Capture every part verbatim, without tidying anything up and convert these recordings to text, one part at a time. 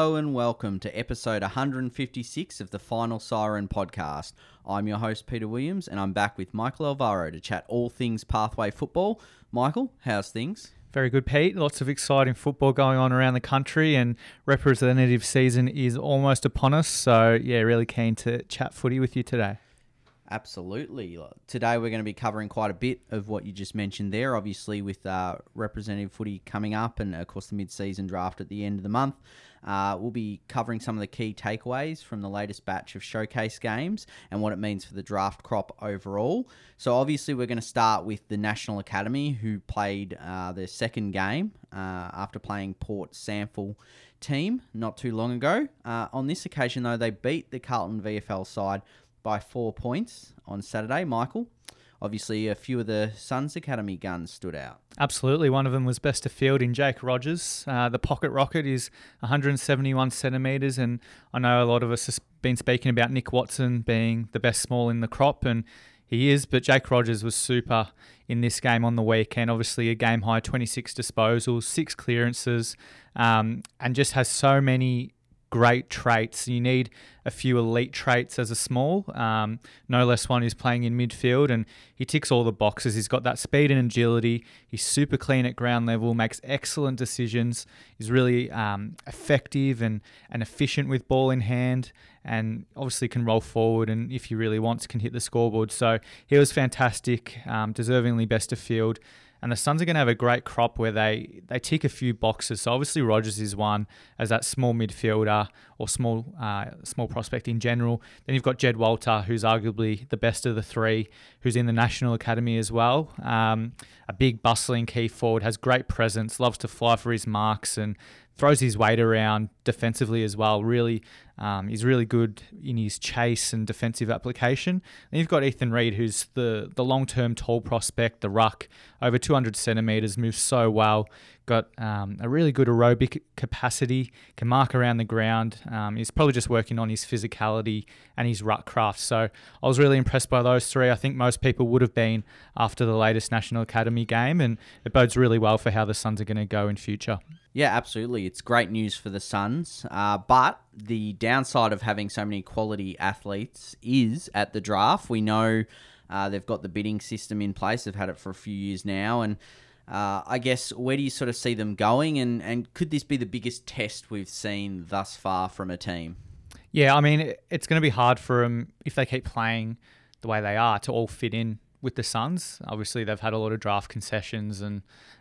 Hello and welcome to episode one hundred fifty-six of the Final Siren podcast. I'm your host, Peter Williams, and I'm back with Michael Alvaro to chat all things Pathway football. Michael, how's things? Very good, Pete. Lots of exciting football going on around the country, and representative season is almost upon us. So, yeah, really keen to chat footy with you today. Absolutely. Today we're going to be covering quite a bit of what you just mentioned there, obviously with uh, representative footy coming up and, of course, the mid-season draft at the end of the month. Uh, we'll be covering some of the key takeaways from the latest batch of showcase games and what it means for the draft crop overall. So obviously we're going to start with the National Academy, who played uh, their second game uh, after playing Port Sample team not too long ago. Uh, on this occasion, though, they beat the Carlton V F L side by four points on Saturday. Michael, obviously a few of the Suns Academy guns stood out. Absolutely. One of them was best of field in Jake Rogers. Uh, the pocket rocket is one hundred seventy-one centimetres, and I know a lot of us have been speaking about Nick Watson being the best small in the crop, and he is, but Jake Rogers was super in this game on the weekend. Obviously a game high twenty-six disposals, six clearances, um, and just has so many great traits. You need a few elite traits as a small, um, no less one who's playing in midfield, and he ticks all the boxes. He's got that speed and agility. He's super clean at ground level, makes excellent decisions. He's really um, effective and, and efficient with ball in hand, and obviously can roll forward, and if he really wants, can hit the scoreboard. So he was fantastic, um, deservingly best of field. And the Suns are going to have a great crop where they, they tick a few boxes. So obviously Rogers is one as that small midfielder or small uh, small prospect in general. Then you've got Jed Walter, who's arguably the best of the three, who's in the National Academy as well. Um, a big, bustling key forward, has great presence, loves to fly for his marks, and throws his weight around defensively as well. Really, um, he's really good in his chase and defensive application. And you've got Ethan Reid, who's the, the long-term tall prospect, the ruck, over two hundred centimetres, moves so well, got um, a really good aerobic capacity, can mark around the ground. Um, he's probably just working on his physicality and his ruck craft. So I was really impressed by those three. I think most people would have been after the latest National Academy game, and it bodes really well for how the Suns are going to go in future. Yeah, absolutely. It's great news for the Suns, uh, but the downside of having so many quality athletes is at the draft. We know uh, they've got the bidding system in place. They've had it for a few years now, and uh, I guess where do you sort of see them going, and, and could this be the biggest test we've seen thus far from a team? Yeah, I mean, it's going to be hard for them if they keep playing the way they are to all fit in with the Suns. Obviously, they've had a lot of draft concessions, and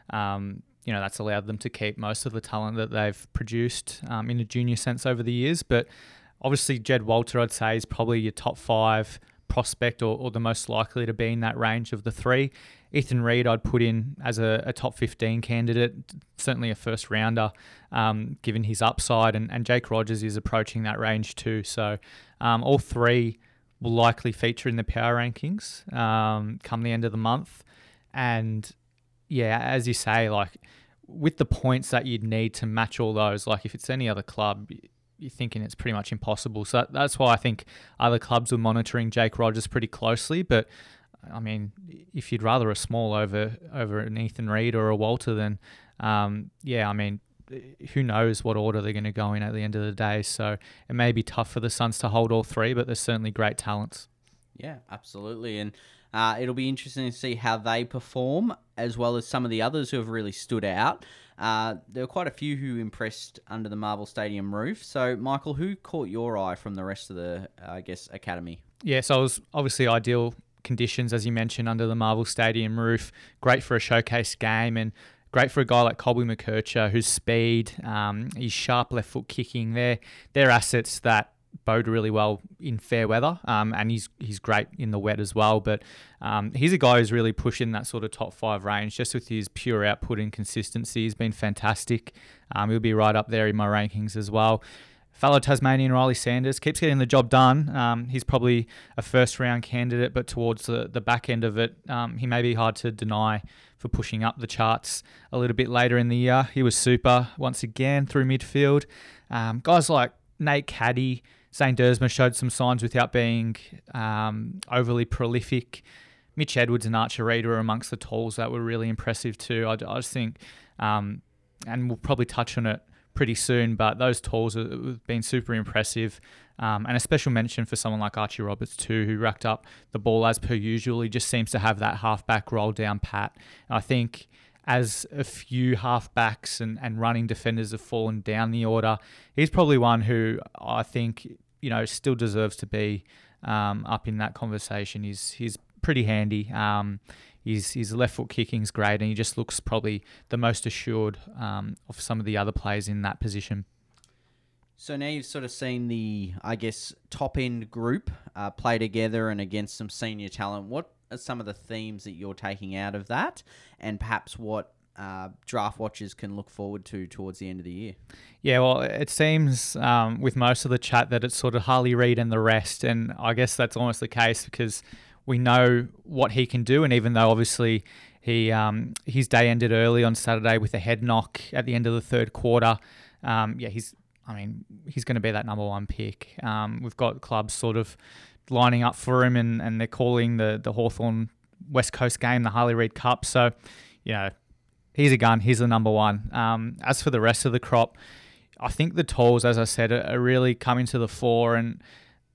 um, you know, that's allowed them to keep most of the talent that they've produced um, in a junior sense over the years. But obviously, Jed Walter, I'd say, is probably your top five prospect, or, or the most likely to be in that range of the three. Ethan Reid, I'd put in as a, a top fifteen candidate, certainly a first rounder, um, given his upside. And, and Jake Rogers is approaching that range too. So um, all three will likely feature in the power rankings um, come the end of the month. And yeah, as you say, like with the points that you'd need to match all those, like if it's any other club, you're thinking it's pretty much impossible. So that's why I think other clubs were monitoring Jake Rogers pretty closely. But I mean, if you'd rather a small over over an Ethan Reid or a Walter, then um, yeah, I mean, who knows what order they're going to go in at the end of the day. So it may be tough for the Suns to hold all three, but there's certainly great talents. Yeah, absolutely. And Uh, it'll be interesting to see how they perform, as well as some of the others who have really stood out. Uh, there were quite a few who impressed under the Marvel Stadium roof. So, Michael, who caught your eye from the rest of the, uh, I guess, academy? Yeah, so it was obviously ideal conditions, as you mentioned, under the Marvel Stadium roof. Great for a showcase game, and great for a guy like Colby McKercher, whose speed, um, his sharp left foot kicking, they're, they're assets that bode really well in fair weather, um, and he's he's great in the wet as well. But um, he's a guy who's really pushing that sort of top five range, just with his pure output and consistency. He's been fantastic. Um, he'll be right up there in my rankings as well. Fellow Tasmanian Riley Sanders keeps getting the job done. Um, he's probably a first round candidate, but towards the, the back end of it, um, he may be hard to deny for pushing up the charts a little bit later in the year. He was super once again through midfield. Um, guys like Nate Caddy, Zane Dersma showed some signs without being um, overly prolific. Mitch Edwards and Archer Reid were amongst the talls that were really impressive too. I, I just think, um, and we'll probably touch on it pretty soon. But those tools have been super impressive. Um, and a special mention for someone like Archie Roberts too, who racked up the ball as per usual. He just seems to have that halfback roll down pat. And I think as a few halfbacks and, and running defenders have fallen down the order, he's probably one who I think, you know, still deserves to be um, up in that conversation. He's he's pretty handy. Um, his his left foot kicking's great, and he just looks probably the most assured um, of some of the other players in that position. So now you've sort of seen the, I guess, top-end group uh, play together and against some senior talent. What are some of the themes that you're taking out of that, and perhaps what uh, draft watchers can look forward to towards the end of the year? Yeah, well, it seems um, with most of the chat that it's sort of Harley Reid and the rest, and I guess that's almost the case because we know what he can do, and even though obviously he um, his day ended early on Saturday with a head knock at the end of the third quarter, um, yeah, he's I mean, he's going to be that number one pick. Um, we've got clubs sort of lining up for him, and, and they're calling the, the Hawthorn West Coast game the Harley Reid Cup. So, you know, he's a gun. He's the number one. Um, as for the rest of the crop, I think the tools, as I said, are, are really coming to the fore. And,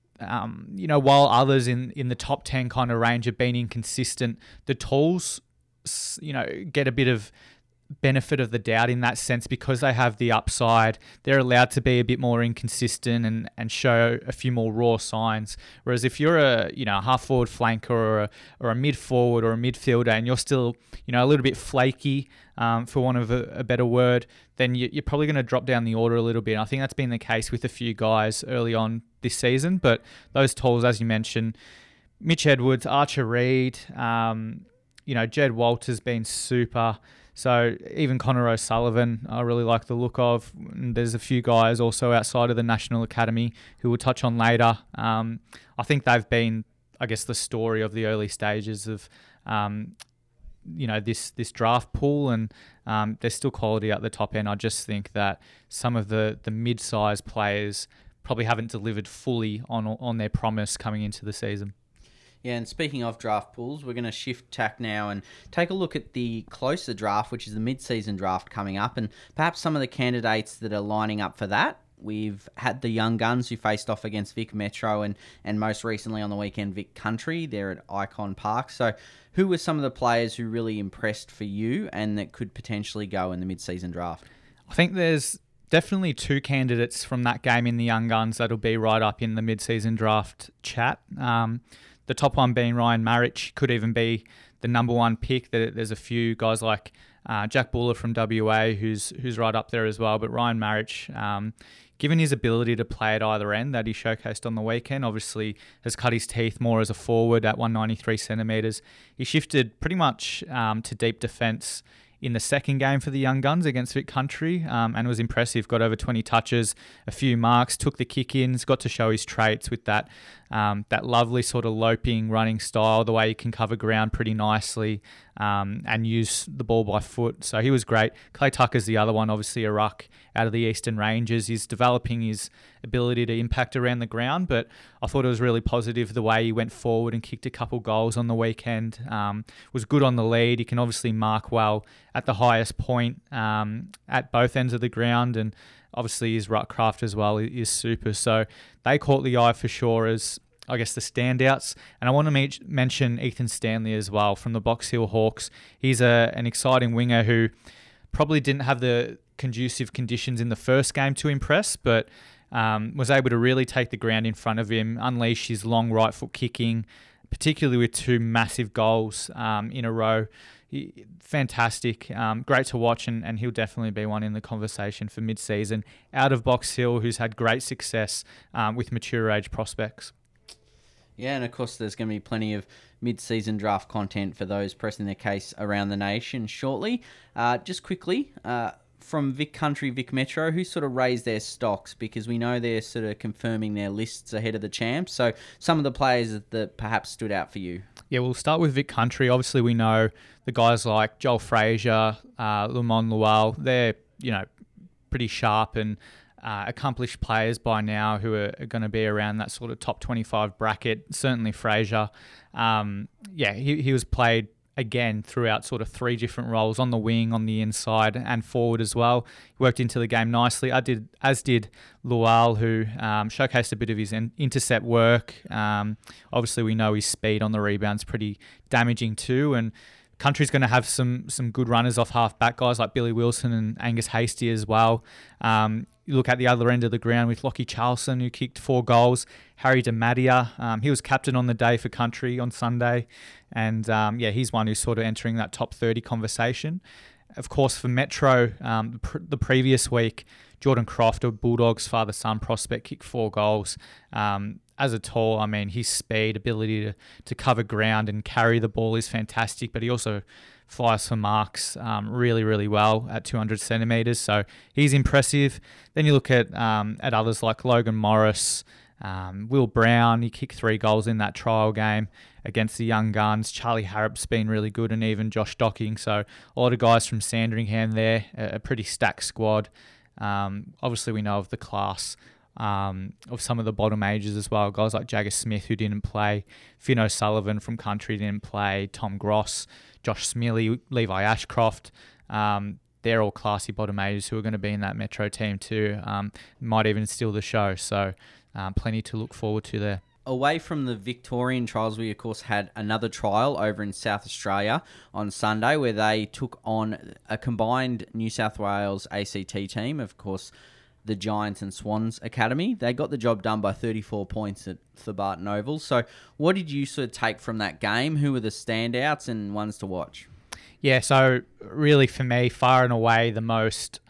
um, you know, while others in, in the top ten kind of range have been inconsistent, the tools, you know, get a bit of benefit of the doubt in that sense because they have the upside. They're allowed to be a bit more inconsistent and, and show a few more raw signs. Whereas if you're a you know a half forward flanker or a, or a mid forward or a midfielder and you're still you know a little bit flaky, um, for want of a, a better word, then you, you're probably going to drop down the order a little bit. And I think that's been the case with a few guys early on this season. But those tools, as you mentioned, Mitch Edwards, Archer Reid, um, you know Jed Walter's been super. So even Connor O'Sullivan, I really like the look of. And there's a few guys also outside of the National Academy who we'll touch on later. Um, I think they've been, I guess, the story of the early stages of, um, you know, this this draft pool, and um, there's still quality at the top end. I just think that some of the the mid-sized players probably haven't delivered fully on on their promise coming into the season. Yeah, and speaking of draft pools, we're going to shift tack now and take a look at the closer draft, which is the mid-season draft coming up, and perhaps some of the candidates that are lining up for that. We've had the young guns who faced off against Vic Metro and, and most recently on the weekend, Vic Country. They're at Icon Park. So who were some of the players who really impressed for you and that could potentially go in the mid-season draft? I think there's definitely two candidates from that game in the young guns that'll be right up in the mid-season draft chat. Um, The top one being Ryan Marich, could even be the number one pick. There's a few guys like uh, Jack Buller from W A who's who's right up there as well. But Ryan Marich, um, given his ability to play at either end that he showcased on the weekend, obviously has cut his teeth more as a forward at one ninety-three centimetres. He shifted pretty much um, to deep defence in the second game for the Young Guns against Vic Country, um, and was impressive. Got over twenty touches, a few marks, took the kick-ins, got to show his traits with that um, that lovely sort of loping running style, the way he can cover ground pretty nicely um, and use the ball by foot. So he was great. Clay Tucker's the other one, obviously a ruck out of the Eastern Ranges. He's developing his ability to impact around the ground, but I thought it was really positive the way he went forward and kicked a couple goals on the weekend. Um, was good on the lead. He can obviously mark well at the highest point um, at both ends of the ground, and obviously his ruck craft as well is super. So they caught the eye for sure as, I guess, the standouts. And I want to me- mention Ethan Stanley as well from the Box Hill Hawks. He's a, an exciting winger who probably didn't have the conducive conditions in the first game to impress, but um, was able to really take the ground in front of him, unleash his long right foot kicking, particularly with two massive goals um, in a row. He, fantastic, um, great to watch, and, and he'll definitely be one in the conversation for mid-season. Out of Box Hill, who's had great success um, with mature age prospects. Yeah, and of course there's going to be plenty of mid-season draft content for those pressing their case around the nation shortly. Uh, just quickly, uh, from Vic Country, Vic Metro, who sort of raised their stocks, because we know they're sort of confirming their lists ahead of the champs. So some of the players that, that perhaps stood out for you. Yeah, we'll start with Vic Country. Obviously, we know the guys like Joel Frazier, uh, Lamont Lual. They're, you know, pretty sharp and uh, accomplished players by now who are, are going to be around that sort of top twenty-five bracket. Certainly Frazier. Um, yeah, he, he was played again throughout sort of three different roles on the wing, on the inside, and forward as well. He worked into the game nicely. I did, as did Lual, who um, showcased a bit of his in- intercept work. Um, obviously, we know his speed on the rebound's pretty damaging too, and Country's going to have some some good runners off half-back guys like Billy Wilson and Angus Hasty as well. Um, you look at the other end of the ground with Lockie Charlson, who kicked four goals. Harry DeMattia, um, he was captain on the day for Country on Sunday. And, um, yeah, he's one who's sort of entering that top thirty conversation. Of course, for Metro, um, the, pr- the previous week, Jordan Croft, a Bulldogs father-son prospect, kicked four goals. Um, as a tall, I mean, his speed, ability to, to cover ground and carry the ball is fantastic, but he also flies for marks um, really, really well at two hundred centimetres. So he's impressive. Then you look at um, at others like Logan Morris, um, Will Brown. He kicked three goals in that trial game against the young guns. Charlie Harrop's been really good, and even Josh Docking. So a lot of guys from Sandringham there, a, a pretty stacked squad. Um, obviously, we know of the class um, of some of the bottom ages as well. Guys like Jagger Smith, who didn't play. Finn O'Sullivan from Country didn't play. Tom Gross, Josh Smiley, Levi Ashcroft. Um, they're all classy bottom ages who are going to be in that Metro team too. Um, might even steal the show. So um, plenty to look forward to there. Away from the Victorian trials, we of course had another trial over in South Australia on Sunday where they took on a combined New South Wales A C T team, of course, the Giants and Swans Academy. They got the job done by thirty-four points at Thebarton Oval. So what did you sort of take from that game? Who were the standouts and ones to watch? Yeah, so really for me, far and away the most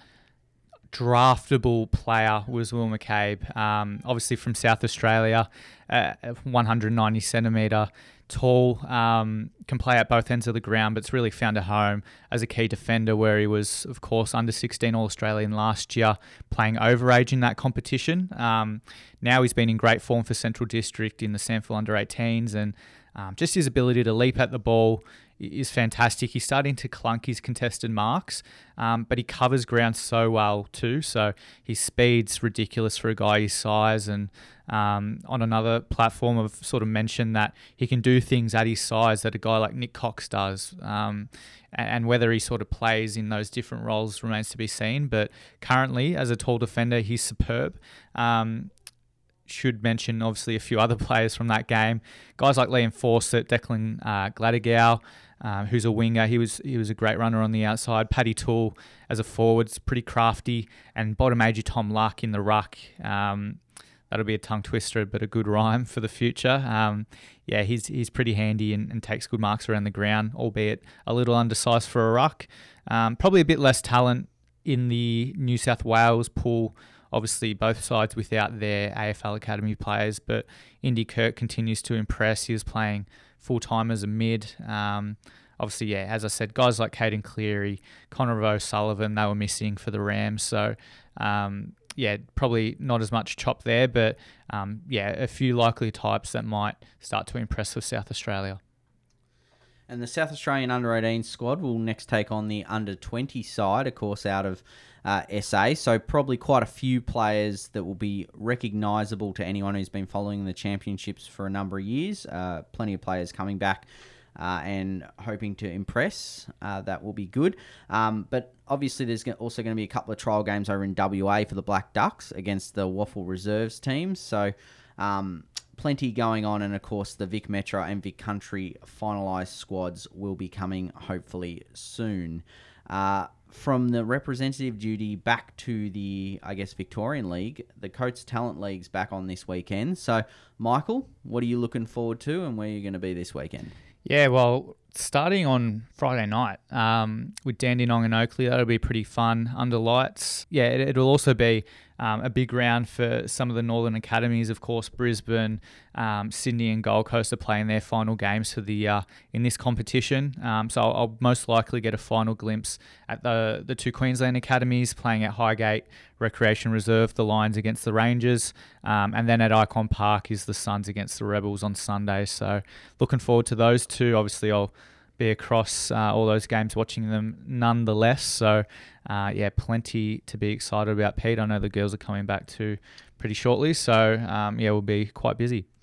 draftable player was Will McCabe, um, obviously from South Australia, uh, one hundred ninety centimetre tall, um, can play at both ends of the ground, but it's really found a home as a key defender where he was, of course, under sixteen All-Australian last year, playing overage in that competition. Um, now he's been in great form for Central District in the Sample under eighteens, and um, just his ability to leap at the ball is fantastic. He's starting to clunk his contested marks, um, but he covers ground so well too. So his speed's ridiculous for a guy his size. And um, on another platform, I've sort of mentioned that he can do things at his size that a guy like Nick Cox does. Um, and whether he sort of plays in those different roles remains to be seen. But currently, as a tall defender, he's superb. Um, should mention, obviously, a few other players from that game. Guys like Liam Fawcett, Declan uh, Gladegau, Um, who's a winger. He was he was a great runner on the outside. Paddy Toole as a forward, pretty crafty. And bottom agey Tom Luck in the ruck. Um, that'll be a tongue twister, but a good rhyme for the future. Um, yeah, he's he's pretty handy and, and takes good marks around the ground, albeit a little undersized for a ruck. Um, probably a bit less talent in the New South Wales pool. Obviously, both sides without their A F L Academy players, but Indy Kirk continues to impress. He was playing full-time as a mid. Um, obviously, yeah, as I said, guys like Caden Cleary, Connor O'Sullivan, they were missing for the Rams. So, um, yeah, probably not as much chop there, but, um, yeah, a few likely types that might start to impress with South Australia. And the South Australian under eighteen squad will next take on the under twenty side, of course, out of uh, S A. So probably quite a few players that will be recognisable to anyone who's been following the championships for a number of years. Uh, plenty of players coming back uh, and hoping to impress. Uh, that will be good. Um, but obviously there's also going to be a couple of trial games over in W A for the Black Ducks against the Waffle Reserves teams. So Um, plenty going on, and of course the Vic Metro and Vic Country finalised squads will be coming hopefully soon. Uh, from the representative duty back to the, I guess, Victorian League, the Coates Talent League's back on this weekend. So, Michael, what are you looking forward to, and where are you going to be this weekend? Yeah, well, starting on Friday night um, with Dandenong and Oakley, that'll be pretty fun under lights. Yeah, it, it'll also be um, a big round for some of the Northern Academies. Of course, Brisbane, um, Sydney and Gold Coast are playing their final games for the year in this competition. Um, so I'll, I'll most likely get a final glimpse at the, the two Queensland Academies playing at Highgate Recreation Reserve, the Lions against the Rangers. Um, and then at Icon Park is the Suns against the Rebels on Sunday. So looking forward to those two. Obviously, I'll be across uh, all those games watching them nonetheless. So, uh, yeah, plenty to be excited about, Pete. I know the girls are coming back too pretty shortly. So, um, yeah, we'll be quite busy.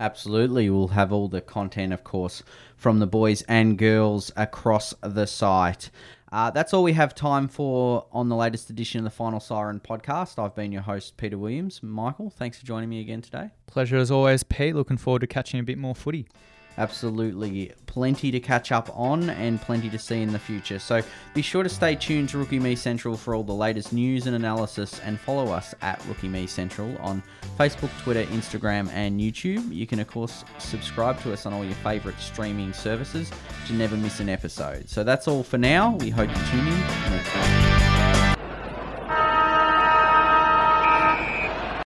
Absolutely. We'll have all the content, of course, from the boys and girls across the site. Uh, that's all we have time for on the latest edition of the Final Siren podcast. I've been your host, Peter Williams. Michael, thanks for joining me again today. Pleasure as always, Pete. Looking forward to catching a bit more footy. Absolutely. Plenty to catch up on and plenty to see in the future. So be sure to stay tuned to Rookie Me Central for all the latest news and analysis, and follow us at Rookie Me Central on Facebook, Twitter, Instagram and YouTube. You can, of course, subscribe to us on all your favourite streaming services to never miss an episode. So that's all for now. We hope you tune in next time.